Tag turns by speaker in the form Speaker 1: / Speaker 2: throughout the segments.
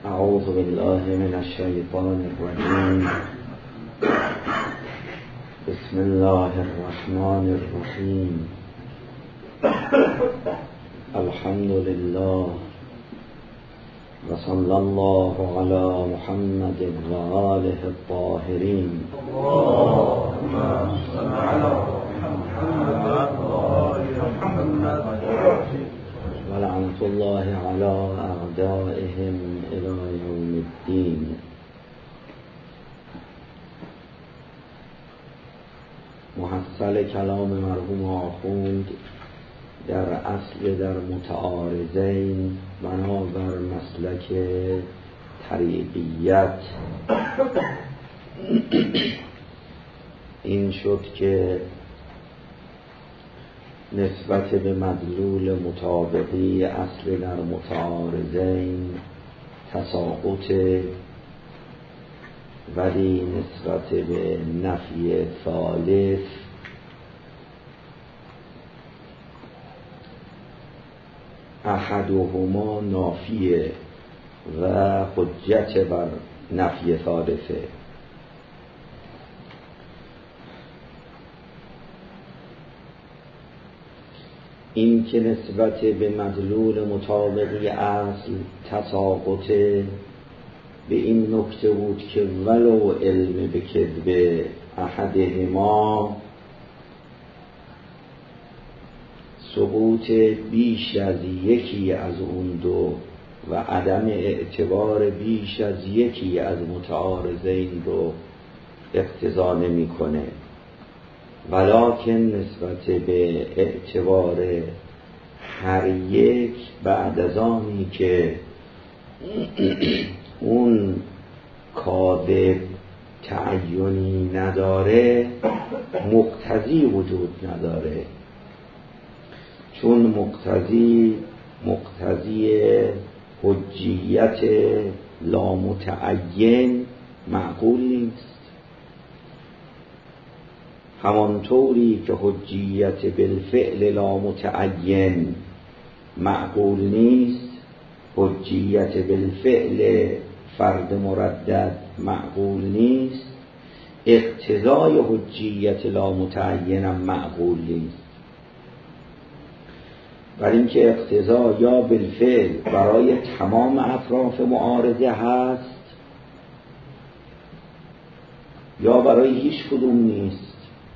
Speaker 1: اعوذ بالله من الشیطان الرجیم. بسم الله الرحمن الرحیم. الحمد لله و صلی الله علی محمد و آله الطاهرین.
Speaker 2: اللهم صل علی محمد و آل محمد
Speaker 1: و لعنت الله علی اعدائهم الی یوم الدین. محصل کلام مرحوم آخوند در اصل در متعارضین بنابر مسلک طریقیت این شد که نسبت به مدلول مطابقی اصل در متعارضین تساقط، ولی نسبت به نفی ثالث احدهما نافیه و حجت بر نفی ثالثه. این که نسبت به مدلول مطابقی اصل تساقط به این نکته بود که ولو علم به کذب احدهما، سقوط بیش از یکی از اون دو و عدم اعتبار بیش از یکی از متعارضین رو اقتضا نمی کنه، ولکن نسبت به اعتبار هر یک بعد از آنی که اون کاذب تعینی نداره مقتضی وجود نداره، چون مقتضی حجیت لامتعین معقول نیست. همانطوری که حجیت بالفعل لامتعین معقول نیست، حجیت بالفعل فرد مردد معقول نیست، اقتضای حجیت لامتعین هم معقول نیست. برای اینکه اقتضا یا بالفعل برای تمام اطراف معارضه هست یا برای هیچ کدوم نیست،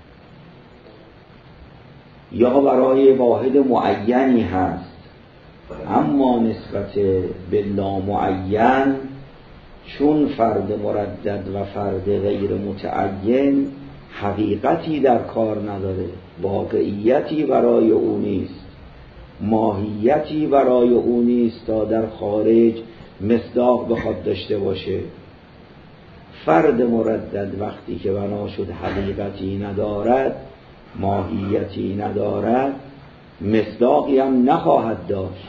Speaker 1: یا برای واحد معینی هست. اما نسبت به نامعین، چون فرد مردد و فرد غیر متعین حقیقتی در کار نداره، واقعیتی برای او نیست، ماهیتی برای او نیست تا در خارج مصداق بخواد داشته باشه. فرد مردد وقتی که بنا شد حقیقتی ندارد، ماهیتی ندارد، مصداقی هم نخواهد داشت.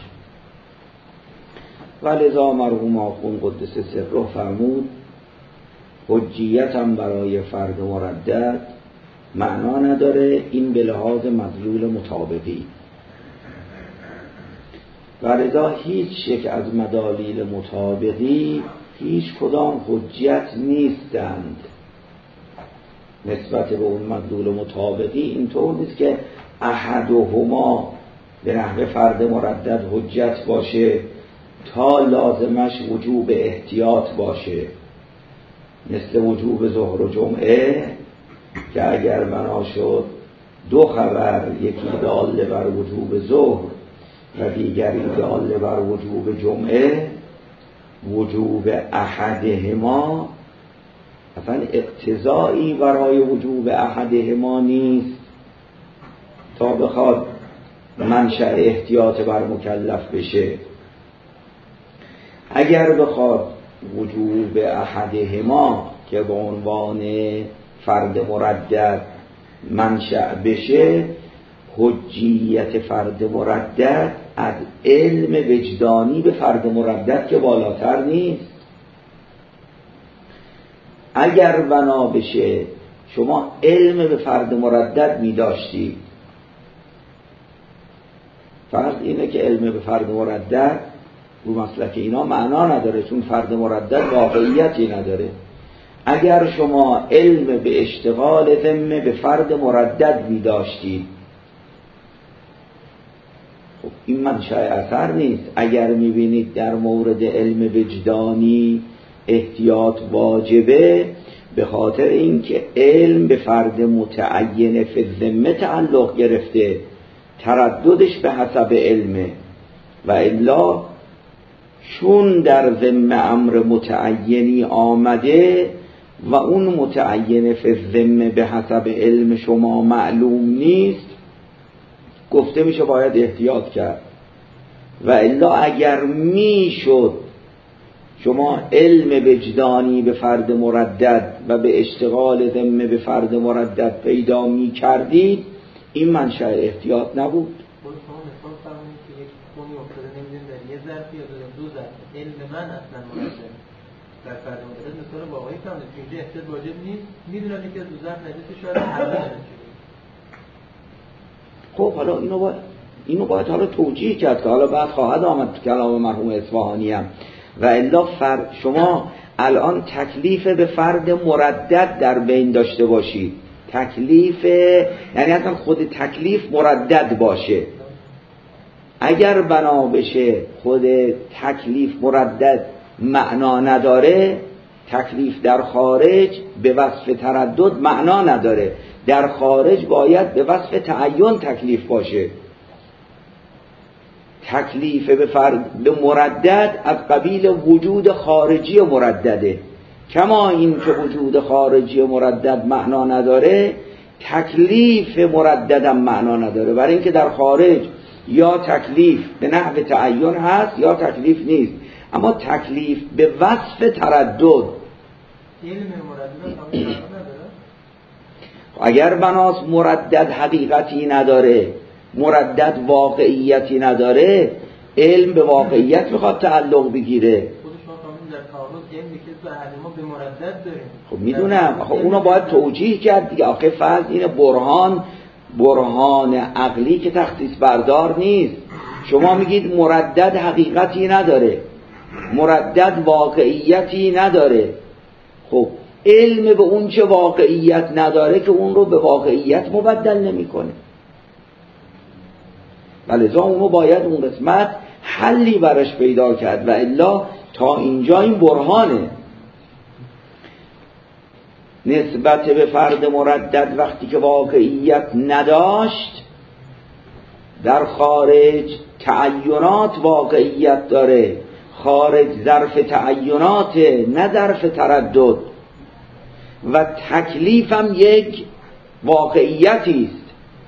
Speaker 1: ولذا مرحوم آخوند قدس سره فرمود حجیت هم برای فرد مردد معنا نداره، این به لحاظ مدلول مطابقی. ولذا هیچ یک از مدالیل مطابقی هیچ کدام حجت نیستند نسبت به اون مدلول مطابقی. اینطور نیست که احدهما به نحو فرد مردد حجت باشه تا لازمش وجوب احتیاط باشه، مثل وجوب ظهر و جمعه که اگر بنا شد دو خبر، یکی دال بر وجوب ظهر و دیگری دال بر وجوب جمعه، وجوب احدهما اصلا اقتضایی برای وجوب احدهما نیست تا بخواد منشأ احتیاط بر مکلف بشه. اگر بخواد وجوب احدهما که به عنوان فرد مردد منشأ بشه، حجیت فرد مردد از علم وجدانی به فرد مردد که بالاتر نیست. اگر بنا بشه شما علم به فرد مردد می داشتید، فرض اینه که علم به فرد مردد رو مسلک اینا معنا نداره، چون فرد مردد واقعیتی نداره. اگر شما علم به اشتغال ذمه به فرد مردد می داشتید، خب این منشأ اثر نیست. اگر می بینید در مورد علم وجدانی احتیاط واجبه، به خاطر اینکه علم به فرد متعین فی الذمه تعلق گرفته، ترددش به حسب علمه، و الا چون در ذمه امر متعینی آمده و اون متعین فی الذمه به حسب علم شما معلوم نیست، گفته میشه باید احتیاط کرد. و الا اگر میشد شما علم وجدانی به فرد مردد و به اشتغال ذمه به فرد مردد پیدا می کردید، این منشأ احتیاط نبود.
Speaker 3: شما مثال فرمایید که یک خونی افتاده نمیدونیم در یه ظرف یا دو ظرف، علم من اصلا مردد در فرد مردد مثال واقعی فرمایید که اینجا احتیاط واجب نیست، میدونم یکی از دو ظرف نجسه شاید حرام نمیشه.
Speaker 1: خب حالا اینو باید حالا توجیه کرد که حالا بعد خواهد آمد تو کلام مرحوم اصفهانی هم. و الا شما الان تکلیف به فرد مردد در بین داشته باشید، تکلیف یعنی اصلا خود تکلیف مردد باشه. اگر بنا بشه خود تکلیف مردد معنا نداره، تکلیف در خارج به وصف تردد معنا نداره، در خارج باید به وصف تعین تکلیف باشه. تکلیف به مردد از قبیل وجود خارجی مردده. کما این که وجود خارجی مردد معنا نداره، تکلیف مرددم معنا نداره، برای اینکه در خارج یا تکلیف به نحو تعین هست یا تکلیف نیست. اما تکلیف به وصف تردد اگر بناس مردد حقیقتی نداره، مردد واقعیتی نداره، علم به واقعیت میخواد تعلق بگیره. خب میدونم، خب اونو باید توجیه کرد دیگه. آخه فرض اینه برهان عقلی که تخصیص بردار نیست. شما میگید مردد حقیقتی نداره، مردد واقعیتی نداره. خب علم به اون چه واقعیت نداره که اون رو به واقعیت مبدل نمیکنه. ولذا اونو باید اون قسمت حلی برش پیدا کرد. و الا تا اینجا این برهانه. نسبت به فرد مردد وقتی که واقعیت نداشت، در خارج تعینات واقعیت داره، خارج ظرف تعینات نه ظرف تردد، و تکلیف هم یک واقعیتی است.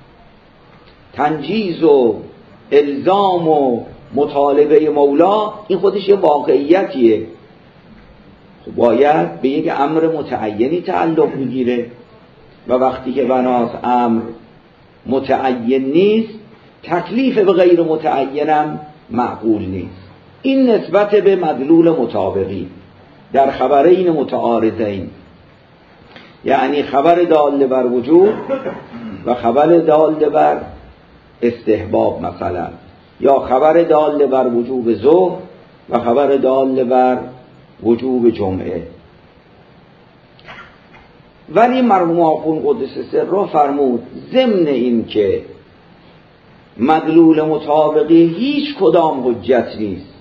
Speaker 1: تنجیز و الزام و مطالبه مولا این خودش یه واقعیتیه. خب باید به یک امر متعینی تعلق میگیره، و وقتی که بناس امر متعین نیست، تکلیف به غیر متعینم معقول نیست. این نسبت به مدلول مطابقی در خبرین متعارضین، یعنی خبر دال بر وجوب و خبر دال بر استحباب مثلا، یا خبر دال بر وجوب ظهر و خبر دال بر وجوب جمعه. ولی مرحوم آخوند قدس سره فرمود ضمن این که مدلول مطابقی هیچ کدام حجت نیست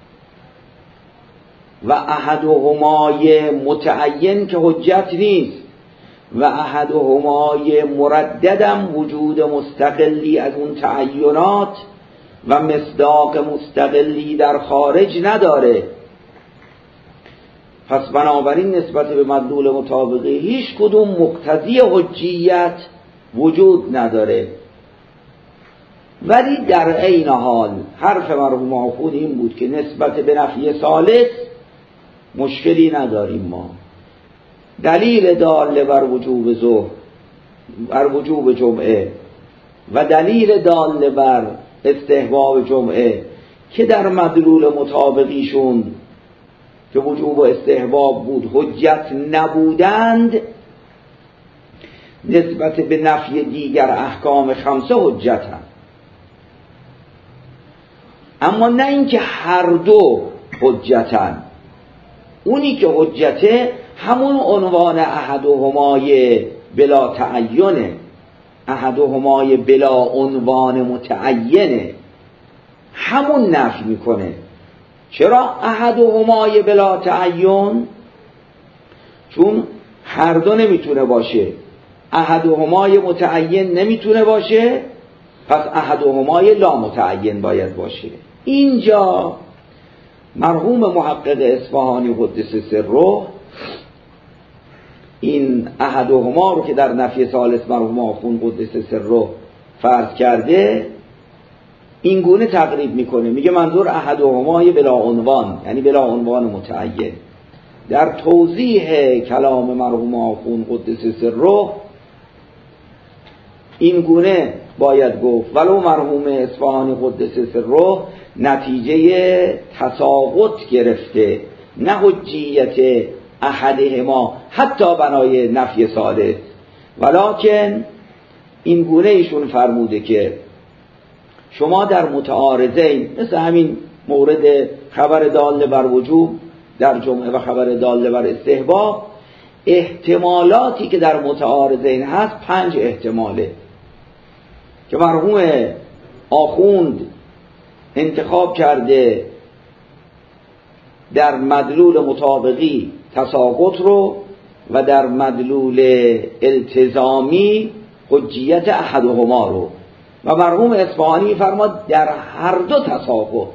Speaker 1: و احدهمای متعین که حجت نیست و احدهمای مرددم وجود مستقلی از اون تعینات و مصداق مستقلی در خارج نداره. پس بنابراین نسبت به مدلول مطابقی هیچ کدوم مقتضی حجیت وجود نداره. ولی در عین حال حرف مرحوم آخوند این بود که نسبت به نفی ثالث مشکلی نداریم ما. دلیل دال بر وجوب ظهر بر وجوب جمعه و دلیل دال بر استحباب جمعه که در مدلول مطابقیشون که وجوب و استحباب بود حجت نبودند، نسبت به نفی دیگر احکام خمسه حجت هم. اما نه اینکه هر دو حجتن. اونی که حجته همون عنوان احدهمای بلا تعینه، احدهمای بلا عنوان متعینه، همون نفی میکنه. چرا احدهمای بلا تعین؟ چون هر دو نمیتونه باشه، احدهمای متعین نمیتونه باشه، پس احدهمای لا متعین باید باشه. اینجا مرحوم محقق اصفهانی قدس سره این احدهما رو که در نفی ثالث مرحوم آخوند قدس سره فرض کرده این گونه تقریب میکنه، میگه منظور احدهمای بلا عنوان، یعنی بلا عنوان متعین. در توضیح کلام مرحوم آخوند قدس سره این گونه باید گفت ولو مرحوم اصفهانی قدس سره نتیجه تساقط گرفته، نه حجیت احدهما حتی بنای نفی ثالث، ولکن این گونه ایشون فرموده که شما در متعارضین، مثل همین مورد خبر دال بر وجوب در جمعه و خبر دال بر استحباب، احتمالاتی که در متعارضین هست 5 احتماله که مرحوم آخوند انتخاب کرده در مدلول مطابقی تساقط رو و در مدلول التزامی حجیت احدهما رو، و مرحوم اصفهانی فرماد در هر دو تساقط.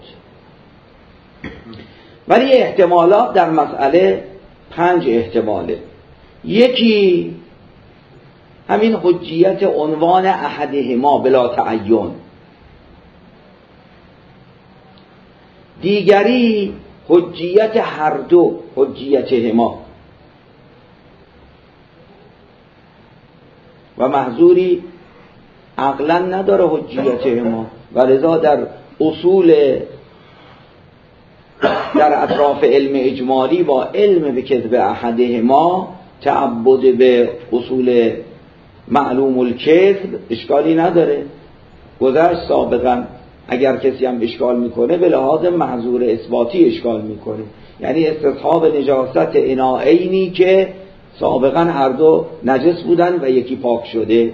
Speaker 1: ولی احتمالات در مسئله 5 احتماله. یکی همین حجیت عنوان احدهما بلا تعین، دیگری حجیت هر دو حجیتهما، و محظوری عقلا نداره حجیتهما، و لذا در اصول در اطراف علم اجمالی با علم به کذب احدهما تعبد به اصول معلوم الکذب اشکالی نداره. گذشت سابقا اگر کسی هم اشکال میکنه به لحاظ محظور اثباتی اشکال میکنه، یعنی استصحاب نجاست اناعینی که سابقا هر دو نجس بودن و یکی پاک شده.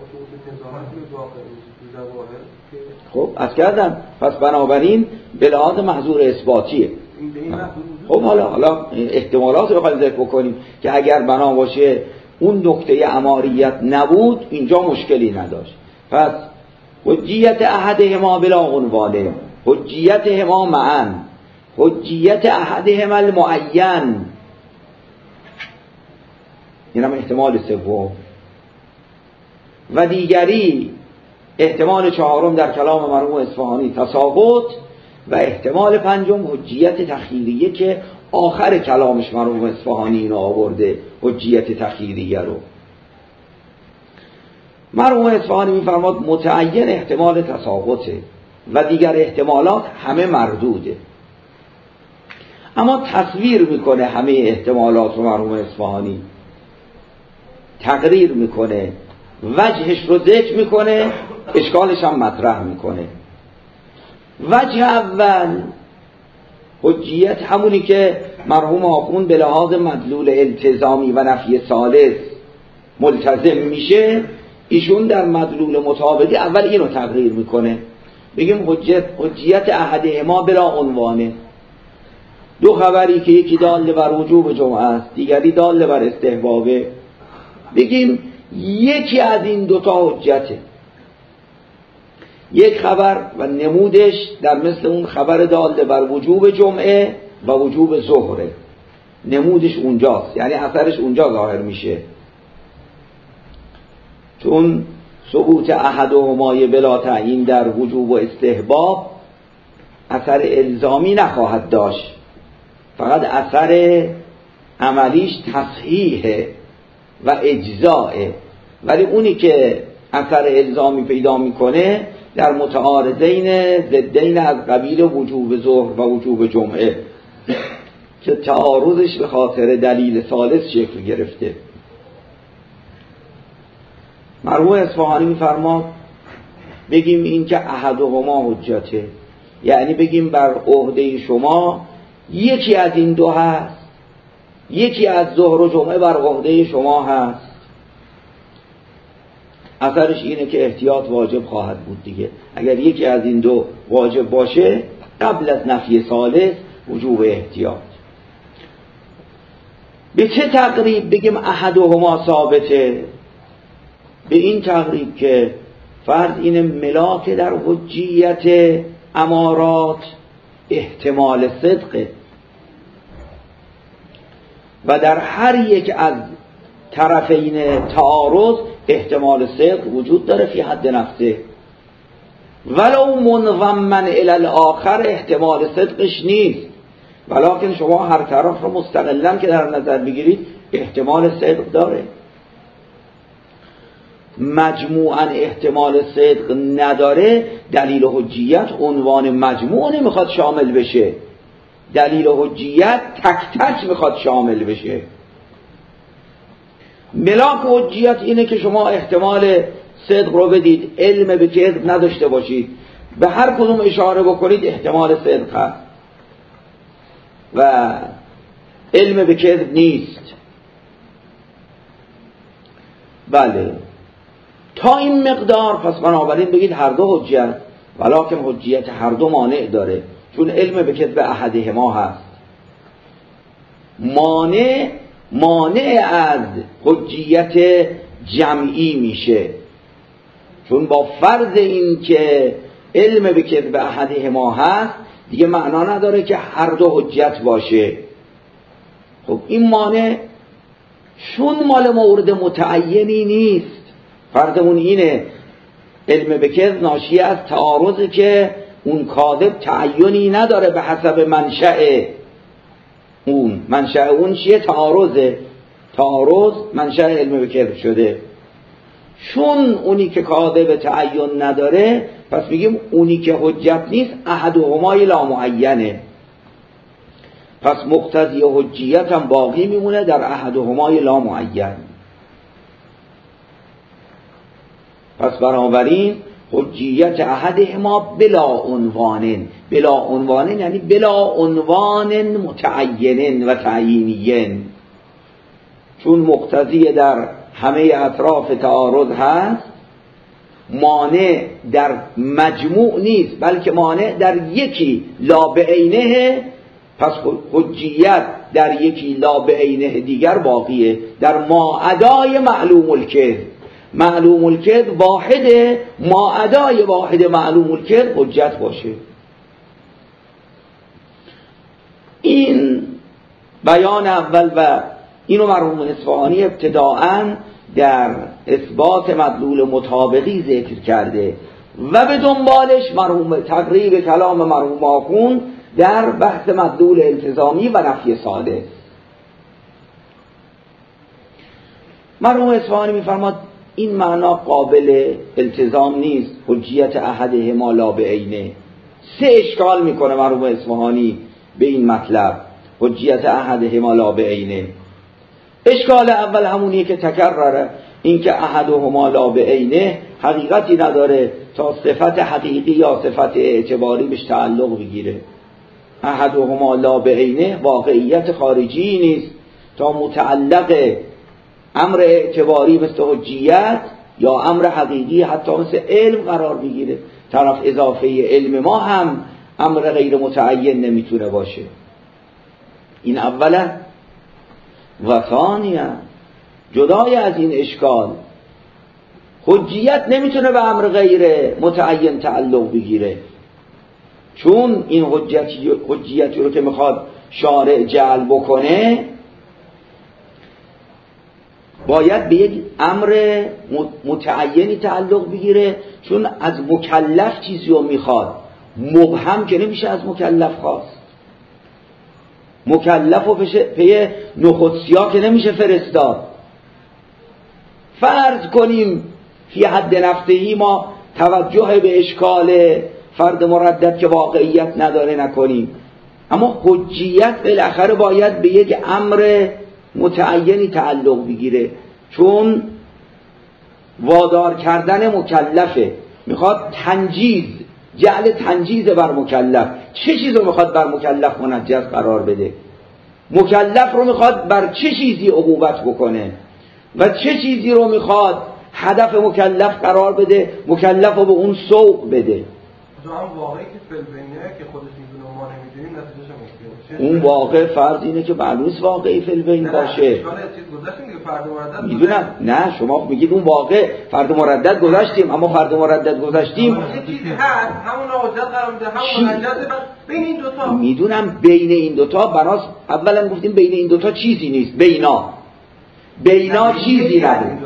Speaker 1: خب از کردم، پس بنابراین به لحاظ محظور اثباتیه. خب حالا احتمالات رو بخوایم ذکر بکنیم که اگر بنا باشه اون نکته اماریت نبود اینجا مشکلی نداشت. پس حجیت احدهما بلا عنوانه، حجیتهما معا، حجیت احدهما المعین، این هم احتمال سوم. و دیگری احتمال چهارم در کلام مرحوم اصفهانی تساقط، و احتمال پنجم حجیت تخیریه که آخر کلامش مرحوم اصفهانی اینو آورده، حجیت تخیریه رو. مرحوم اصفهانی میفرماد متعین احتمال تساقطه و دیگر احتمالات همه مردوده. اما تصویر میکنه همه احتمالات رو مرحوم اصفهانی، تقریر میکنه، وجهش رو ذکر میکنه، اشکالش هم مطرح میکنه. وجه اول حجیت همونی که مرحوم آخوند به لحاظ مدلول التزامی و نفی ثالث ملتزم میشه، ایشون در مدلول مطابقی اول اینو تقریر میکنه، بگیم حجیت احدهما بلا عنوانه، دو خبری که یکی دال بر وجوب جمعه است دیگری دال بر استحبابه، بگیم یکی از این دوتا حجته، یک خبر و نمودش در مثل اون خبر دال بر وجوب جمعه و وجوب ظهره، نمودش اونجاست، یعنی اثرش اونجا ظاهر میشه، چون ثبوت احدهما بلا تعیین در وجوب و استحباب اثر الزامی نخواهد داشت، فقط اثر عملیش تصحیحه و اجزاءه، ولی اونی که اثر الزامی پیدا میکنه در متعارضین ضدین از قبیل وجوب ظهر و وجوب جمعه که تعارضش به خاطر دلیل ثالث شکل گرفته. مرحوم اصفهانی میفرماد بگیم این که احدهما حجته، یعنی بگیم بر عهده شما یکی از این دو هست، یکی از ظهر و جمعه بر عهده شما هست. اثرش اینه که احتیاط واجب خواهد بود دیگه. اگر یکی از این دو واجب باشه قبل از نفی ثالث وجوب احتیاط. به چه تقریب بگیم احدهما ثابته؟ به این تقریب که فرض این ملاک در حجیت امارات احتمال صدقه و در هر یک از طرفین تعارض احتمال صدق وجود داره فی حد نفسه، ولو منضمن الی الاخر احتمال صدقش نیست، ولکن شما هر طرف رو مستقلا که در نظر بگیرید احتمال صدق داره. مجموعاً احتمال صدق نداره، دلیل حجیت عنوان مجموع نمیخواد شامل بشه، دلیل حجیت تک تک میخواد شامل بشه. ملاک حجیت اینه که شما احتمال صدق رو بدید، علم به کذب نداشته باشید، به هر کدوم اشاره بکنید احتمال صدق هست و علم به کذب نیست. بله تا این مقدار پس بنابراین بگید هر دو حجیت، ولکن حجیت هر دو مانع داره، چون علم به کذب احدهما هست. مانع از حجیت جمعی میشه، چون با فرض این که علم به کذب احدهما هست دیگه معنا نداره که هر دو حجت باشه. خب این مانع چون مال مورد متعینی نیست، فرضمون اینه علم به کذب ناشی از تعارضی که اون کاذب تعینی نداره به حسب منشأ اون. منشأ اون چیه؟ تعارضه، تعارض منشأ علم به کذب شده. چون اونی که کاذب تعین نداره پس میگیم اونی که حجت نیست احدهما لا معینه، پس مقتضی حجیت هم باقی میمونه در احدهما لا معین. پس بنابراین حجیت احدهما بلا عنوان، بلا عنوان یعنی بلا عنوان متعین و تعیینین، چون مقتضی در همه اطراف تعارض هست، مانع در مجموع نیست بلکه مانع در یکی لا بعینه، پس حجیت در یکی لا بعینه دیگر باقیه در ماعدای معلوم الکذب. معلوم الکذب واحده، ماعدای واحد معلوم الکذب حجت باشه. این بیان اول و اینو مرحوم اصفهانی ابتداءً در اثبات مدلول مطابقی ذکر کرده و به دنبالش مرحوم تقریب کلام مرحوم آخوند در بحث مدلول التزامی و نفی ثالث. مرحوم اصفهانی می‌فرماد این معنا قابل التزام نیست، حجیت احدهما لا بعینه. سه اشکال میکنه مرحوم اصفهانی به این مطلب، حجیت احدهما لا بعینه. اشکال اول همونیه که تکرره، این که احدهما لا بعینه حقیقتی نداره تا صفت حقیقی یا صفت اعتباری بهش تعلق بگیره. احدهما لا بعینه واقعیت خارجی نیست تا متعلق امر اعتباری مثل حجیت یا امر حقیقی حتی مثل علم قرار بگیره. طرف اضافه علم ما هم امر غیر متعین نمیتونه باشه. این اولا. و ثانیا جدای از این اشکال، حجیت نمیتونه به امر غیر متعین تعلق بگیره، چون این حجیتی رو که میخواد شارع جعل بکنه باید به یک امر متعینی تعلق بگیره، چون از مکلف چیزی رو میخواد، مبهم که نمیشه از مکلف خواست. مکلف و پی نخودسیا که نمیشه فرستاد. فرض کنیم فی حد نفسهی ما توجه به اشکال فرد مردد که واقعیت نداره نکنیم، اما حجیت بالاخره باید به یک امر متعینی تعلق بگیره، چون وادار کردن مکلفه، میخواد تنجیز جعل تنجیز بر مکلف. چه چیز رو میخواد بر مکلف منجز قرار بده؟ مکلف رو میخواد بر چه چیزی عقوبت بکنه و چه چیزی رو میخواد هدف مکلف قرار بده، مکلف رو به اون سوق بده.
Speaker 2: هم واقعی که فلبینه که خودش میدونه ما نمیدونیم نتیجهش
Speaker 1: اون واقع فرض اینه که معلوم واقعی فلبین باشه. میدونم نه شما میگید اون واقع فرد مردد گذاشتیم، اما فرد مردد گذاشتیم
Speaker 2: چیزی هست همون حجت قرار میده، همون حجت بین این دوتا.
Speaker 1: میدونم بین این دوتا بناس اولا گفتیم بین این دوتا چیزی نیست. بینا چیزی نداره.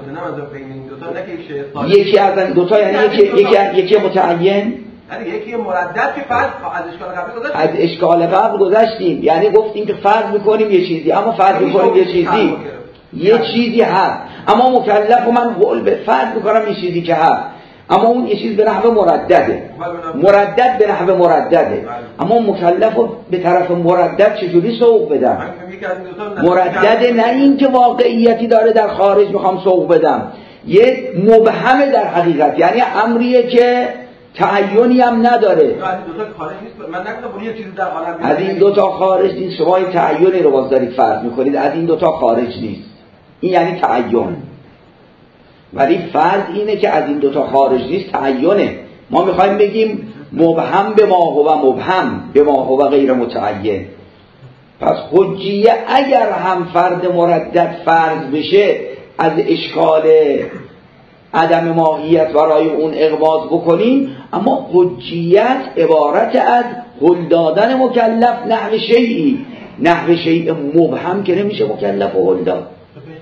Speaker 1: یکی از این دوتا یعنی یکی متعین،
Speaker 2: یکی مردد که فرض از اشکال قبل گذاشتیم،
Speaker 1: از اشکال قبل گذاشتیم، یعنی گفتیم که فرض میکنیم یه چیزی، اما فرض میکنیم یه چیزی هست، اما مکلف و من قول به فرض میکنم یه چیزی که هست، اما اون یه چیز به نحو مردده، مردد به نحو مردده، اما مکلف رو به طرف مردد چجوری سوق بدم؟ مردده نه این که واقعیتی داره در خارج میخوام سوق بدم، یه مبهمه در حقیقت، یعنی امریه که تعیینی هم نداره. از این دوتا خارج نیست. شما این تعیینی رو باز دارید فرض میکنید، از این دوتا خارج نیست، این یعنی تعیین. ولی فرض اینه که از این دوتا خارج نیست، تعیینه. ما میخوایم بگیم مبهم به ما هو مبهم به ما هو غیر متعین. پس حجیه اگر هم فرد مردد فرض بشه از اشکال عدم ماهیت برای اون اغماض بکنیم، اما حجیت عبارت از هل دادن مکلف نحو شیئی، نحو شیء مبهم که نمیشه مکلف و هل داد.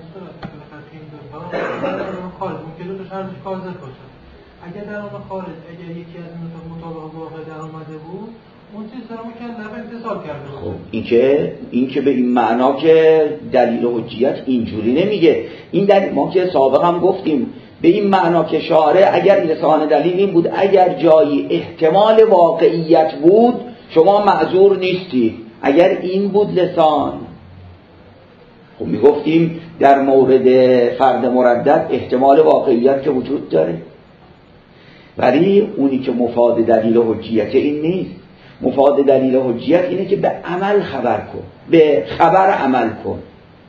Speaker 3: اگر در اون خارج اگر یکی از این مطابق واقع در آمده بود اون چیز رو مکلف امتصال کرده.
Speaker 1: خب این که به این معنا که دلیل حجیت اینجوری نمیگه. این دلیل ما که سابق هم گفتیم به این معنا که شارع اگر لسان دلیل این بود اگر جایی احتمال واقعیت بود شما معذور نیستی. اگر این بود لسان، خب میگفتیم در مورد فرد مردد احتمال واقعیت که وجود داره، ولی اونی که مفاد دلیل حجیت این نیست. مفاد دلیل حجیت اینه که به عمل خبر کن، به خبر عمل کن.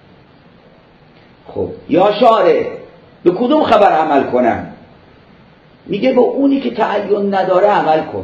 Speaker 1: خب یا شارع به کدوم خبر عمل کنم؟ میگه به اونی که تعین نداره عمل کن،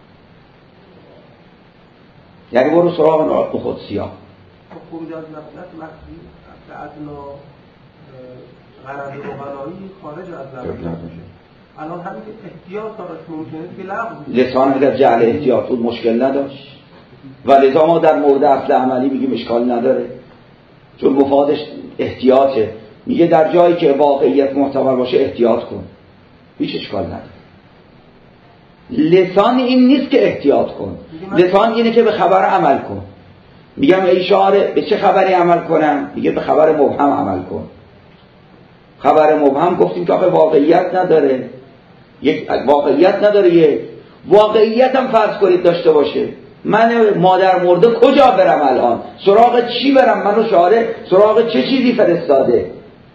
Speaker 1: یعنی برو سراغ نقاط قدسی‌ها.
Speaker 2: خروج از نفس مخفی ادنا غرض روحانی خارج از ذات میشه. الان همین که احتیاط داشت ممکنه که لغو
Speaker 1: لسان اگر جعل احتیاط بود مشکل نداشت، ولذا ما در مورد اصل عملی میگیم اشکال نداره چون مفادش احتیاطه. میگه در جایی که واقعیت محتمل باشه احتیاط کن، هیچ اشکال نداره. لسان این نیست که احتیاط کن، لسان اینه که به خبر عمل کن. میگم ای شارع به چه خبری عمل کنم؟ میگه به خبر مبهم عمل کن. خبر مبهم گفتیم که واقعیت نداره، یک واقعیت نداره، یک واقعیت هم فرض کنید داشته باشه. من مادر مرده کجا برم الان؟ سراغ چی برم؟ منو شارع سراغ چه چیزی فرستاده؟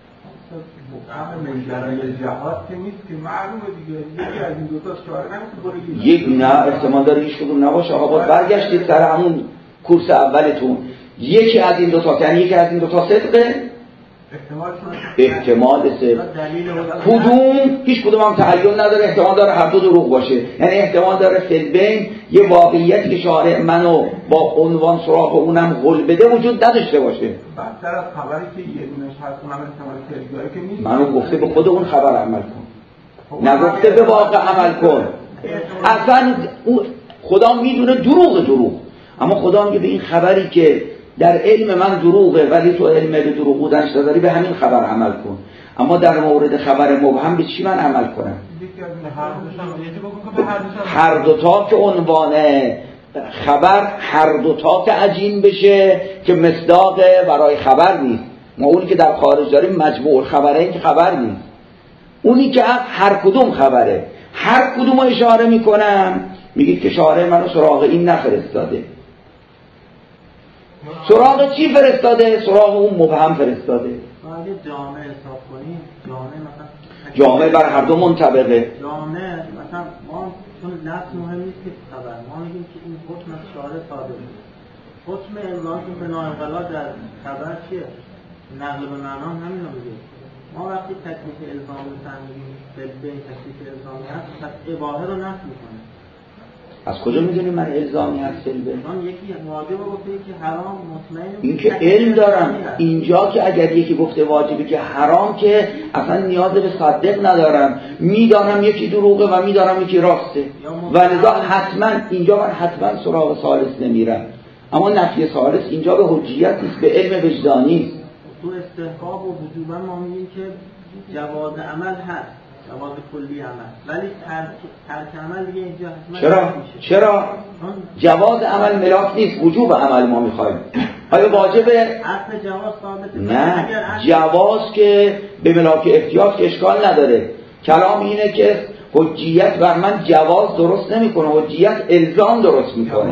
Speaker 1: یک نه احتمال داره هیچ کدوم نباشه. آقا باید برگشتید سر همون کورس اولتون. یکی از این دوتا، یعنی یکی از این دوتا صدقه، احتمال صدق. کدوم؟ هیچ کدوم هم تعین نداره، احتمال داره هر دو دروغ باشه. یعنی احتمال داره فی‌البین یه واقعیتی که شارع منو با عنوان سراغ اونم قول بده وجود نداشته باشه.
Speaker 2: بدتر از خبری که یه دونش هست اونم احتمال تلگاهی که نیست.
Speaker 1: منو گفته به خود اون خبر عمل کن، نگفته به واقع عمل کن. اصلا خدا میدونه دروغ، اما خدا میگه به این خبری که در علم من دروغه ولی تو علم به دروغ بودنش نداری، به همین خبر عمل کن. اما در مورد خبر مبهم به چی من عمل کنم؟ هر دوتا که عنوان خبر، هر دوتا که عجین بشه که مصداق برای خبر نیست. ما اونی که در خارج داریم مجموع خبره، این که خبر نیست. اونی که هر کدوم خبره، هر کدوم اشاره میکنم میگید که شارع منو سراغ این نفرستاده. سراغ چی فرستاده؟ سراغ اون مبهم فرستاده.
Speaker 3: اگه جامعه حساب کنیم، جامعه مثلا
Speaker 1: جامعه بر هر دو منطبقه.
Speaker 3: جامعه مثلا ما چون نفس مهم نیست که خبر، ما میگیم که این حکم از شارع صادر میشه. حکم الزامی به ناانقلا در خبر چیه؟ نقل به معنا همین رو میگه. ما وقتی تکلیف الزام رو فهمیدیم به تکلیف الزامی هست، پس اباحه رو نفی میکنه.
Speaker 1: از کجا میدونیم من الزامی هست سلبه؟
Speaker 3: من یکی واجب رو گفته که حرام مطمئن
Speaker 1: این که علم دارم. اینجا که اگر یکی گفته واجبی که حرام، که اصلا نیاز به صدق ندارم، میدانم یکی دروغه و میدانم یکی راسته و لذا حتما اینجا من حتما سراغ ثالث نمیرم. اما نفی ثالث اینجا به حجیت نیست، به علم وجدانی.
Speaker 3: تو استحقاق و وجوبا ما میگیم که جواز عمل هست، جواز کلی عمل، ولی ترک عمل دیگه اینجا حتما
Speaker 1: چرا؟ جواز عمل ملاک نیست، وجوب عمل ما میخوایم. آیا واجبه؟
Speaker 3: اصل جواز ثابته.
Speaker 1: نه، جواز که به ملاک احتیاط که اشکال نداره. کلام اینه که حجیت بر من جواز درست نمیکنه، حجیت الزام درست میکنه.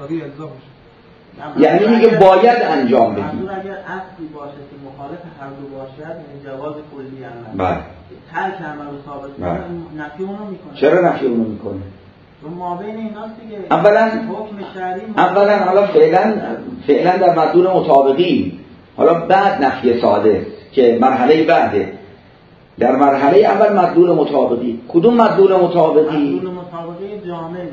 Speaker 1: یعنی میگه باید انجام بدیم.
Speaker 3: منظور اگر اصلی باشه که مخالف هر دو باشد، یعنی جواز کلی عمل.
Speaker 1: بله.
Speaker 3: ترک عمل رو ثابت کنه، نفی اونو میکنه.
Speaker 1: چرا نفی اونو میکنه؟
Speaker 3: چون ما بین ایناست دیگه.
Speaker 1: اولا حالا فعلا در مدلول مطابقی، حالا بعد نفی ساده که مرحله بعده. در مرحله اول مدلول مطابقی. کدوم مدلول مطابقی؟
Speaker 3: مدلول مطابقی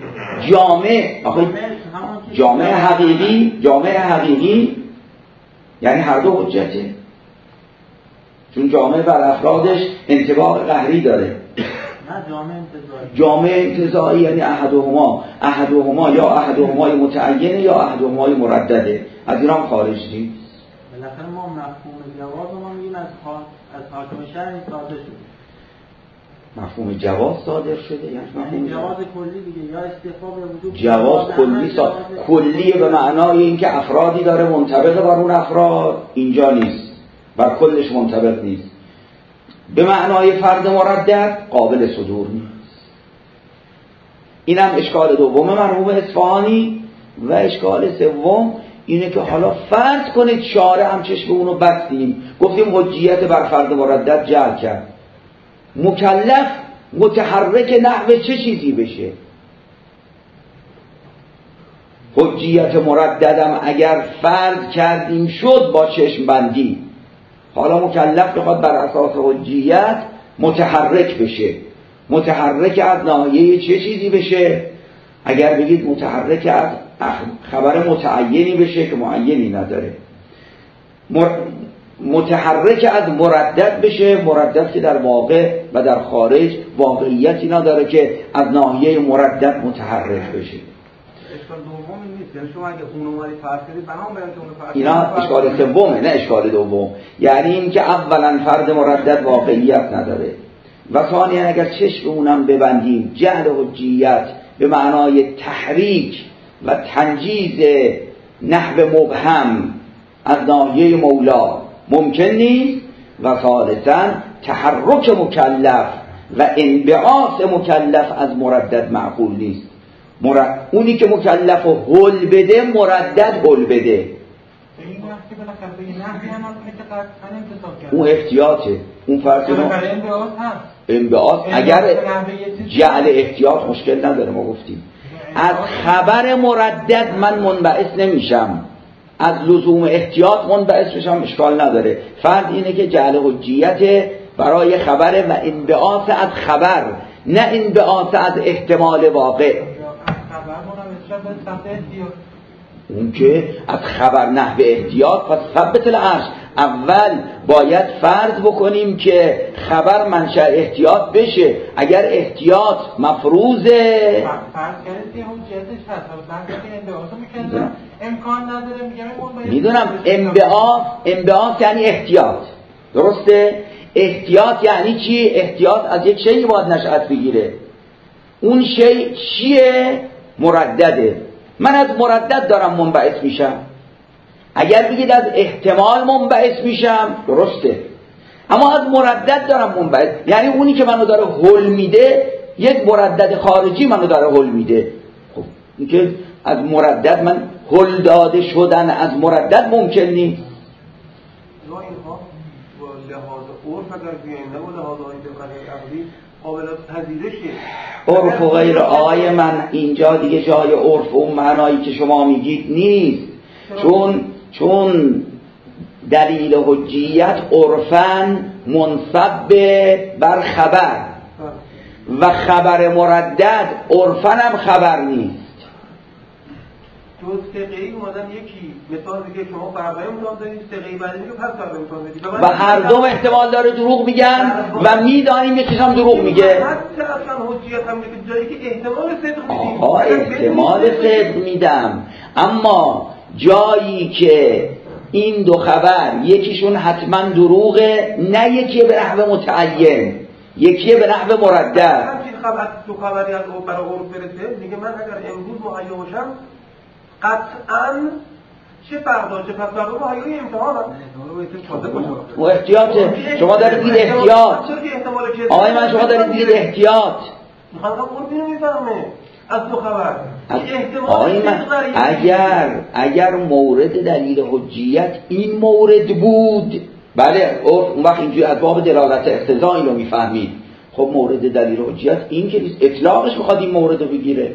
Speaker 1: جامعه حقیقی یعنی هر دو حجته، چون جامعه بر افرادش انطباق قهری داره.
Speaker 3: نه،
Speaker 1: جامعه انتزاعی یعنی احدهما یا احدهمای متعینه یا احدهمای مردده. از اینا خارج نیست.
Speaker 3: بالاخره ما مفهوم جواز ما میگیم از حاکم شرعی صادر شده.
Speaker 1: مفهوم جواز صادر شده یعنی
Speaker 3: جواز کلی دیگه، یا استحقاق به وجوب.
Speaker 1: جواز کلی به معنای اینکه افرادی داره منطبق بر اون افراد، اینجا نیست، بر کلش منطبق نیست. به معنای فرد مردد قابل صدور نیست. اینم اشکال دوم مرحوم اصفهانی. و اشکال سوم اینه که حالا فرض کنید شارع هم چشم اونو بستیم، گفتیم حجیت بر فرد مردد جعل کرد، مکلف متحرک نحو چه چیزی بشه؟ حجیت مرددم اگر فرض کردیم شد با چشم بندی، حالا مکلف بخواد بر اساس حجیت متحرک بشه، متحرک از ناحیه چه چیزی بشه؟ اگر بگید متحرک از خبر متعینی بشه که معینی نداره، متحرک از مردد بشه، مردد که در واقع و در خارج واقعیتی نداره که از ناحیه مردد متحرک بشه.
Speaker 2: اشکال دومی نیست، یعنی شما اگه اونو مالی فرض کنید بنام برای که اونو فرض
Speaker 1: اینا اشکال سومه، نه اشکال دوم. یعنی این که اولا فرد مردد واقعیت نداره و ثانیا اگر چشم اونم ببندیم جعل حجیت به معنای تحریک و تنجیز نحو مبهم از ناحیه مولا ممکن نیست، و ثالثا تحرک مکلف و انبعاث مکلف از مردد معقول نیست. اونی که مکلف رو حل بده مردد حل بده، اون احتیاطه، اون فرض انبعاث. اگر جعل احتیاط مشکل نداره، ما گفتیم از خبر مردد من منبعث نمیشم، از لزوم احتیاط منبعث بشم اشکال نداره. فرض اینه که جعل حجیت برای خبر و انبعاث از خبر، نه انبعاث از احتمال واقع. اون که از خبر نحو احتیاط، پس ثبت العرش اول باید فرض بکنیم که خبر منشأ احتیاط بشه. اگر احتیاط مفروضه
Speaker 3: فرض کردیم حجیتش هست، امکان نداره.
Speaker 1: میدونم انبعاث یعنی احتیاط، درسته؟ احتیاط یعنی چی؟ احتیاط از یک شیء باید نشأت بگیره. اون شیء چیه؟ مردده. من از مردد دارم منبعث میشم. اگر بگید از احتمال منبعث میشم درسته، اما از مردد دارم منبعث، یعنی اونی که منو داره حل میده یک مردد خارجی منو داره حل میده. خب این که از مردد من حل داده شدن از مردد ممکن نیست.
Speaker 2: با لحاظ عرف اگر بیایم نه با لحاظ های دقت عقلی قابل پذیرشه.
Speaker 1: عرف و غیر آقای من اینجا دیگه جای عرف و اون معنایی که شما میگید نیست، چون دلیل حجیت عرفاً منصب بر خبر و خبر مردد عرفاً هم خبر نیست.
Speaker 2: جز ثقه‌ای اومدن یکی مثال دیگه شما فرقای امتحان دارید، ثقه‌ای بعد میگه پس فرقای امتحان بدید
Speaker 1: و هر دو احتمال داره دروغ میگن و میدانیم یکیش هم دروغ میگه.
Speaker 2: حتی اصلا حجیت هم میگه جایی که احتمال صدق میدید.
Speaker 1: آها احتمال صدق میدم، اما جایی که این دو خبر یکیشون حتما دروغه، نه یکی به نحو متعین، یکی به نحو مردد.
Speaker 2: همچین خبر دو خبری از برای عرف برسه میگه من اگر امروز مهیا باشم قطعاً چه فرق داشته پس فرق رو هایی امتحان هم
Speaker 1: و احتیاطه. شما دارید دید احتیاط آقای من، شما دارید دید احتیاط
Speaker 2: میخوام قربی نمیفهمه از دو خبر
Speaker 1: آقای من. اگر مورد دلیل حجیت این مورد بود، بله اون وقت اینجوری از باب دلالت اقتضا اینو میفهمید. خب مورد دلیل حجیت این که نیست، اطلاقش میخواد این مورد رو بگیره.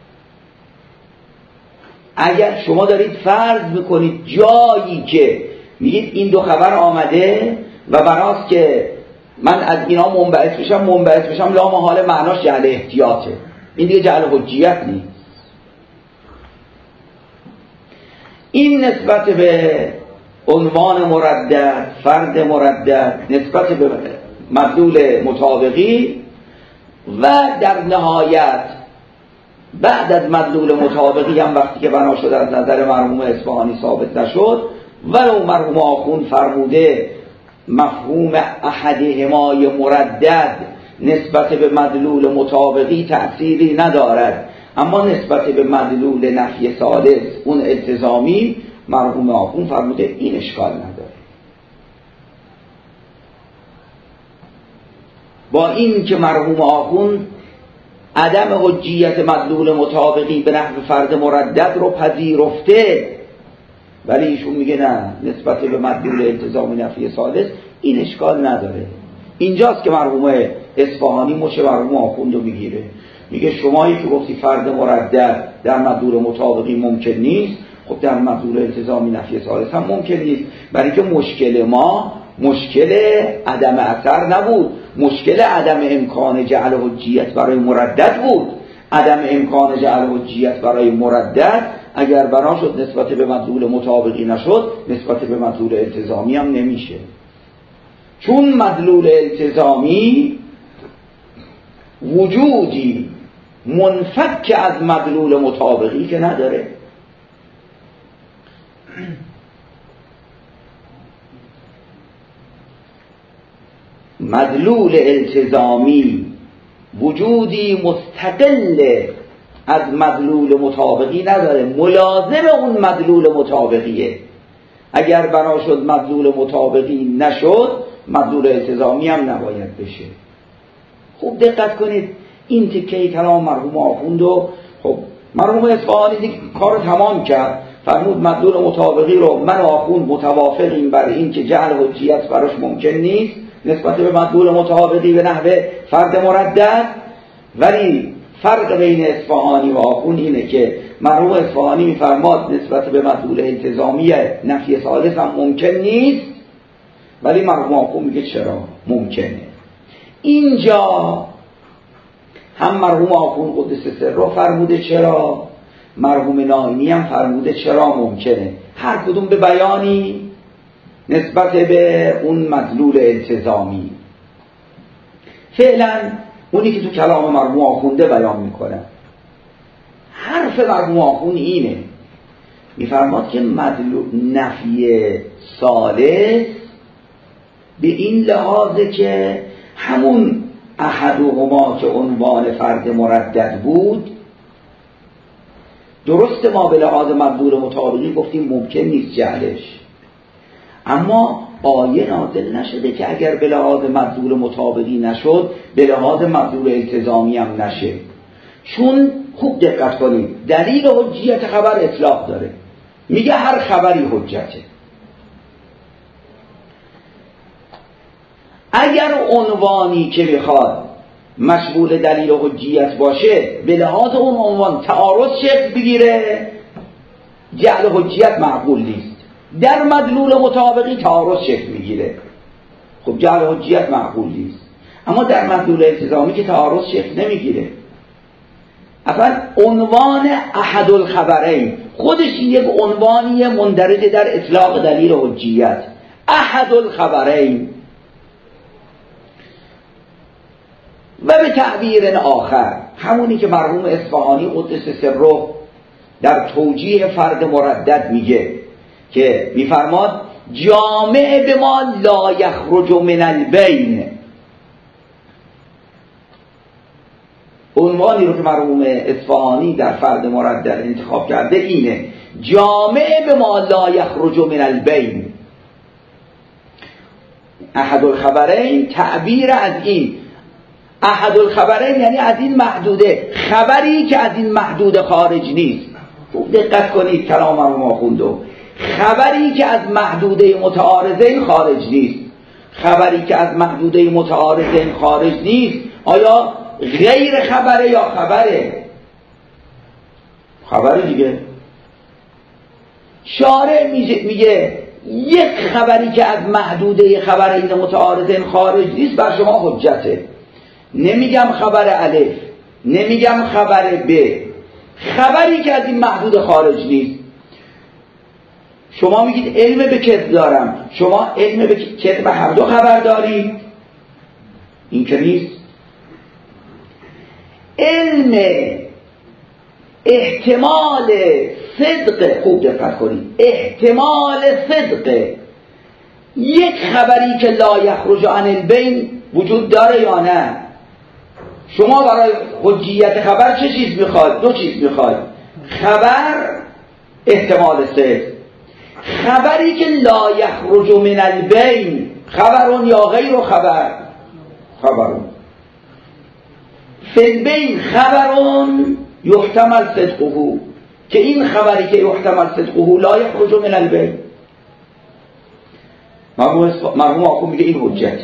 Speaker 1: اگر شما دارید فرض میکنید جایی که میگید این دو خبر آمده و براست که من از اینا منبعث بشم لا محال معناش جعل احتیاطه، این دیگه جعل حجیت نیست. این نسبت به عنوان مردد، فرد مردد، نسبت به مدلول مطابقی و در نهایت بعد از مدلول مطابقی هم وقتی که بنا شده از نظر مرحوم اصفهانی ثابت نشد، ولو مرحوم آخوند فرموده مفهوم احدهمای مردد نسبت به مدلول مطابقی تأثیری ندارد، اما نسبت به مدلول نفی ثالث اون التزامی مرحوم آخوند فرموده این اشکال نداره. با این که مرحوم آخوند عدم حجیت مدلول مطابقی به نحو فرد مردد رو پذیرفته، ولی ایشون میگه نه، نسبت به مدلول التزامی نفی ثالث این اشکال نداره. اینجاست که مرحوم اصفهانی مچ مرحوم آخوند رو میگیره، میگه شمایی که گفتی فرد مردد در مدلول مطابقی ممکن نیست، خب در مدلول التزامی نفی ثالث هم ممکن نیست، برای که مشکل ما مشکل عدم اثر نبود، مشکل عدم امکان جعل حجیت برای مردد بود. عدم امکان جعل حجیت برای مردد اگر بنا شد نسبت به مدلول مطابقی نشد، نسبت به مدلول التزامی هم نمیشه، چون مدلول التزامی وجودی منفک از مدلول مطابقی که نداره. مدلول التزامی وجودی مستقل از مدلول مطابقی نداره، ملازم اون مدلول مطابقیه. اگر بنا شد مدلول مطابقی نشد، مدلول التزامی هم نباید بشه. خوب دقت کنید این تکه کلام مرحوم آخوند و خب مرحوم اصفهانی دیگه کار تمام کرد، فرمود مدلول مطابقی رو من و آخوند متوافقیم بر این که جعل حجیت براش ممکن نیست نسبت به مدلول مطابقی به نحو فرد مردد، ولی فرق بین اصفهانی و آخوند اینه که مرحوم اصفهانی میفرماد نسبت به مدلول التزامی نفی ثالث هم ممکن نیست، ولی مرحوم آخوند میگه چرا ممکنه. اینجا هم مرحوم آخوند قدس سره فرموده چرا، مرحوم نائینی هم فرموده چرا ممکنه، هر کدوم به بیانی نسبت به اون مدلول التزامی. فعلا اونی که تو کلام مرحوم آخونده بیان میکنه، حرف مرحوم آخوند اینه، میفرماد که مدلول نفی ثالث به این لحاظه که همون احدهما که عنوان فرد مردد بود، درست ما به لحاظ مدلول مطابقی گفتیم ممکن نیست جعلش، اما آیه نازل نشده که اگر به لحاظ مدلول مطابقی نشد به لحاظ مدلول التزامی هم نشه. چون خوب دقت کنید دلیل حجیت خبر اطلاق داره، میگه هر خبری حجته. اگر عنوانی که میخواد مشمول دلیل و حجیت باشه به لحاظ اون عنوان تعارض شکل بگیره، جعل حجیت معقول نیست. در مدلول مطابقی تعارض شکل میگیره، خب جعل حجیت معقول نیست. اما در مدلول التزامی که تعارض شکل نمیگیره. اصلا عنوان احد الخبرین خودش یک عنوانی مندرج در اطلاق دلیل و حجیت. احد الخبرین. و به تعبیر آخر همونی که مرحوم اصفهانی قدس سره در توجیه فرد مردد میگه که میفرماد جامع به ما لا یخرج من البین. عنوانی رو که مرحوم اصفهانی در فرد مردد انتخاب کرده اینه، جامع به ما لا یخرج من البین. احد الخبرین تعبیر از این، احد الخبرین یعنی از این محدوده، خبری که از این محدوده خارج نیست. خوب دقت کنید کلام ما خوندم، خبری که از محدوده متعارضین خارج نیست. خبری که از محدوده متعارضین خارج نیست آیا غیر خبره یا خبره؟ خبره دیگه. شارع میگه یک خبری که از محدوده خبرین متعارضین خارج نیست بر شما حجته. نمیگم خبر الف، نمیگم خبر ب، خبری که از این محدود خارج نیست. شما میگید علم به کذب دارم، شما علم به کذب هر دو خبر دارید؟ این که نیست. علم احتمال صدق، خوب دقت کنید، احتمال صدق یک خبری که لا یخرج عن البین وجود داره یا نه؟ شما برای حجیت خبر چه چیز میخواد؟ دو چیز میخواد، خبر احتمال صدق، خبری که لا یخرج من البین، خبرون یا غیر خبر، خبرون فی البین خبرون یحتمل صدقه، که این خبری که یحتمل صدقه لا یخرج من البین. مرحوم آخون میگه این حجته.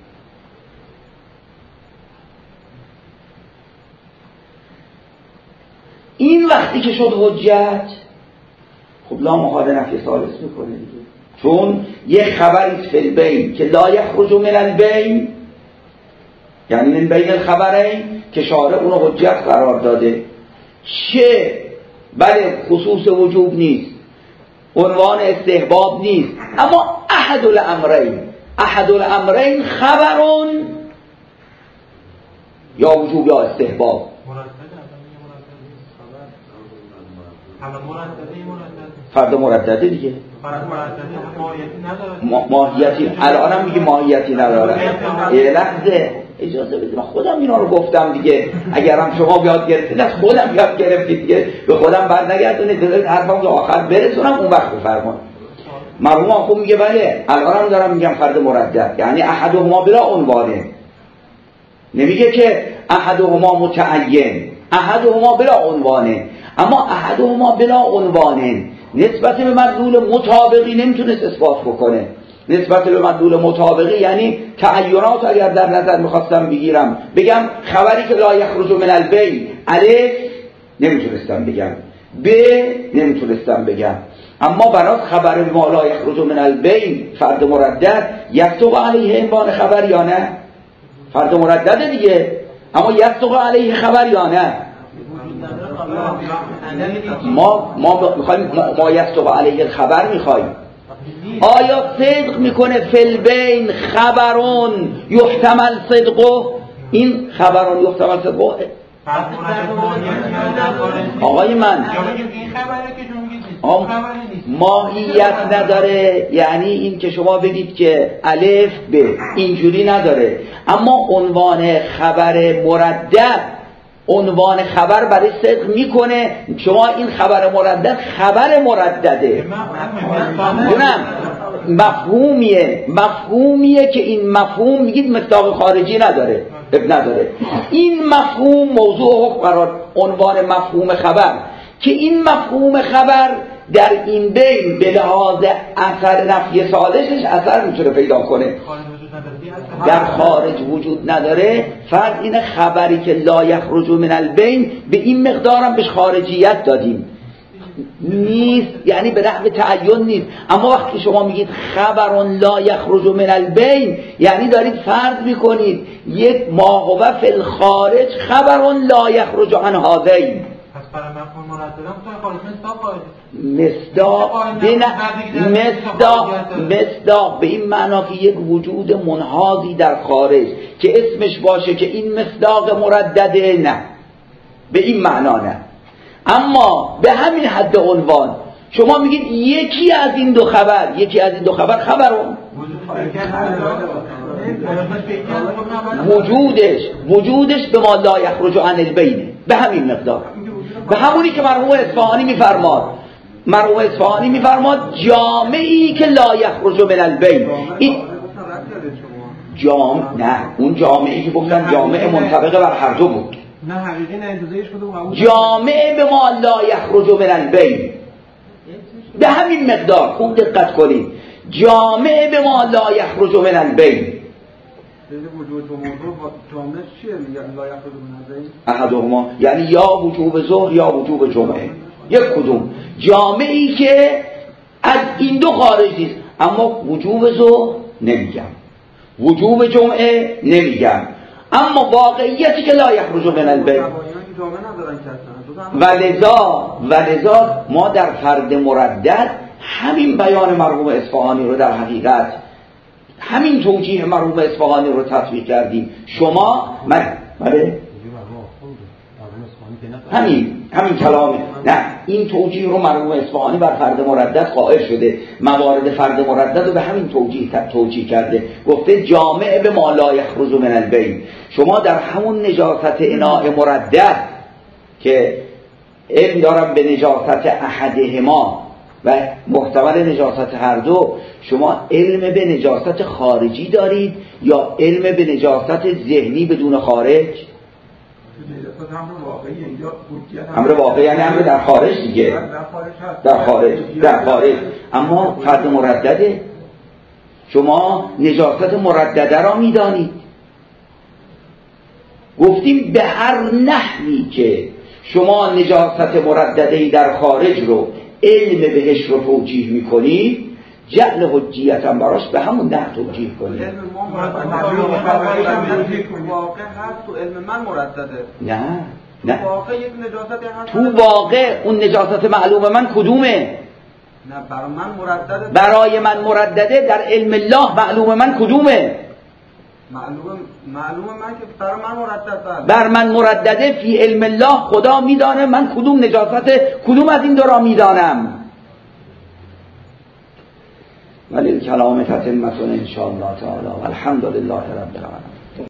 Speaker 1: این وقتی که شد حجت، خب لا محال نفی ثالث میکنه دیگه، چون یک خبری فی البین که لا یخرج من البین، یعنی من بین الخبرین که شارع اونو حجت قرار داده، چه بله خصوص وجوب نیست، عنوان استحباب نیست، اما احد الامرین، احد الامرین خبرون یا وجوب یا استحباب. فرد مردده دیگه، ماهیتی الان هم میگه ماهیتی نداره. یه لحظه اجازه بدید، من خودم اینا رو گفتم دیگه، اگرم شما بیاد گرفتید از خودم بیاد گرفتید دیگه، به خودم برنگردونید، حرفم رو آخر برسونم اون وقت بفرمایید. مرحوم آخون میگه بله الان هم دارم میگم فرد مردد، یعنی احدهما بلا عنوانه، نمیگه که احدهما متعین، احدهما بلا عنوانه. اما احدهما بلا عنوانه نسبت به مدلول مطابقی نمیتونست اثبات بکنه. نسبت به مدلول مطابقی یعنی تعینات اگر در نظر میخواستم بگیرم بگم خبری که لا یخرج من البین، الف نمیتونستم بگم، ب نمیتونستم بگم، اما برای خبر ما لا یخرج من البین فرد مردد یصدق علیه عنوان خبر یا نه؟ فرد مردد دیگه، اما یصدق علیه خبر یا نه؟ ما میخوایم ما یصدق علیه خبر میخوایم. آیا صدق میکنه فی البین خبرون یحتمل صدقه؟ این خبرون یحتمل صدقه آقای من ماهیت نداره، یعنی این که شما بگید که الف ب اینجوری نداره، اما عنوان خبر مردد عنوان خبر برای صدق میکنه. شما این خبر مردد خبر مردده، دونم مفهومیه که این مفهوم میگید مصداق خارجی نداره، نداره. این مفهوم موضوع حکم قرار، عنوان مفهوم خبر، که این مفهوم خبر در این بین به لحاظ اثر نفی ثالثش اثر میتونه پیدا کنه. در خارج وجود نداره، فرض اینه خبری که لا یخرج من البین به این مقدارم بهش خارجیت دادیم نیست، یعنی به نحو تعین نیست. اما وقتی شما میگید خبر لا یخرج من البین، یعنی دارید فرض میکنید یک ما هو فی الخارج خبر لا یخرج عن هذین.
Speaker 3: پس برای مفهوم مرتبه تو خارج
Speaker 1: مصداق به این معنا که یک وجود منحازی در خارج که اسمش باشه که این مصداق مردده، نه به این معنا نه. اما به همین حد عنوان شما میگید یکی از این دو خبر خبرون وجودش به ما لا یخرج عن البین، به همین مقدار، به همونی که مرحوم اصفهانی میفرماد جامعی که لا یخرج من البین. این نه، اون جامعی که گفتن جامعه منطبقه بر هر دو بود،
Speaker 2: نه حقیقی نه انتزاعیش بوده و قبول
Speaker 1: جامعه به ما لا یخرج من البین، به همین مقدار. خوب دقت کنید، جامعه به ما لا یخرج من البین.
Speaker 2: وجود و موضوع جامعه چیه؟ لا یخرج من البین
Speaker 1: احدهما، یعنی یا وجوب ظهر یا وجوب جمعه، یک کدوم. جامعی که از این دو خارج نیست، اما وجوب ظهر نمیگم، وجوب جمعه نمیگم، اما واقعیتی که لا یخرج من البین. ولذا ما در فرد مردد همین بیان مرحوم اصفهانی رو در حقیقت، همین توجیه مرحوم اصفهانی رو تطبیق کردیم. شما بله همین کلامه، نه این توجیه رو مرحوم اصفهانی بر فرد مردد قائل شده، موارد فرد مردد رو به همین توجیه کرده، گفته جامع به ما لا یخرج من البین. شما در همون نجاست اناء مردد که علم دارم به نجاست احدهما و محتمل نجاست هر دو، شما علم به نجاست خارجی دارید یا علم به نجاست ذهنی بدون خارج؟ امر واقعی یعنی امر در خارج دیگه، در خارج. اما فرد مردده، شما نجاست مردده را میدانید. گفتیم به هر نحوی که شما نجاست مردده‌ای در خارج رو علم بهش رو توجیه میکنید، جعل حجیت هم براش به همون نحو توجیه کنید.
Speaker 2: واقع هست تو علم من مردده.
Speaker 1: نه
Speaker 2: واقع یک نجاست هست
Speaker 1: تو واقع. اون نجاست معلوم من کدومه؟
Speaker 2: نه برای من مردده.
Speaker 1: برای من مردده در علم الله معلوم من کدومه؟
Speaker 2: معلوم من که برای من مردده.
Speaker 1: بر من مردده فی علم الله خدا میدانه من کدوم نجاست، کدوم از این دو را میدانم. ولی کلام تتمتون ان شاء الله تعالی. الحمدلله رب العالمین.